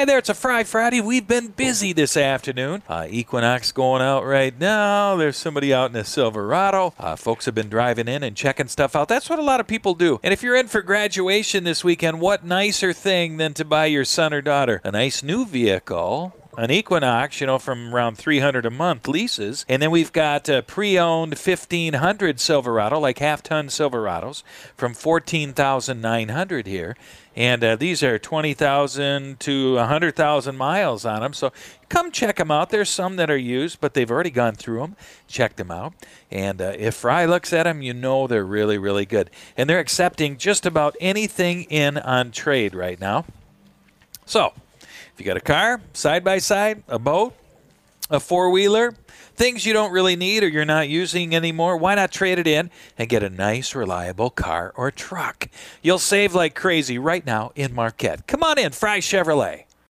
Hi there, it's a Friday. We've been busy this afternoon. Equinox going out right now. There's somebody out in a Silverado. Folks have been driving in and checking stuff out. That's what a lot of people do. And if you're in for graduation this weekend, what nicer thing than to buy your son or daughter a nice new vehicle? An Equinox, from around $300 a month leases. And then we've got a pre-owned 1500 Silverado, like half-ton Silverados, from $14,900 here. And these are 20,000 to 100,000 miles on them. So come check them out. There's some that are used, but they've already gone through them, checked them out. And if Fry looks at them, they're really, really good. And they're accepting just about anything in on trade right now. So if you got a car, side-by-side, a boat, a four-wheeler, things you don't really need or you're not using anymore, why not trade it in and get a nice, reliable car or truck? You'll save like crazy right now in Marquette. Come on in, Fry Chevrolet.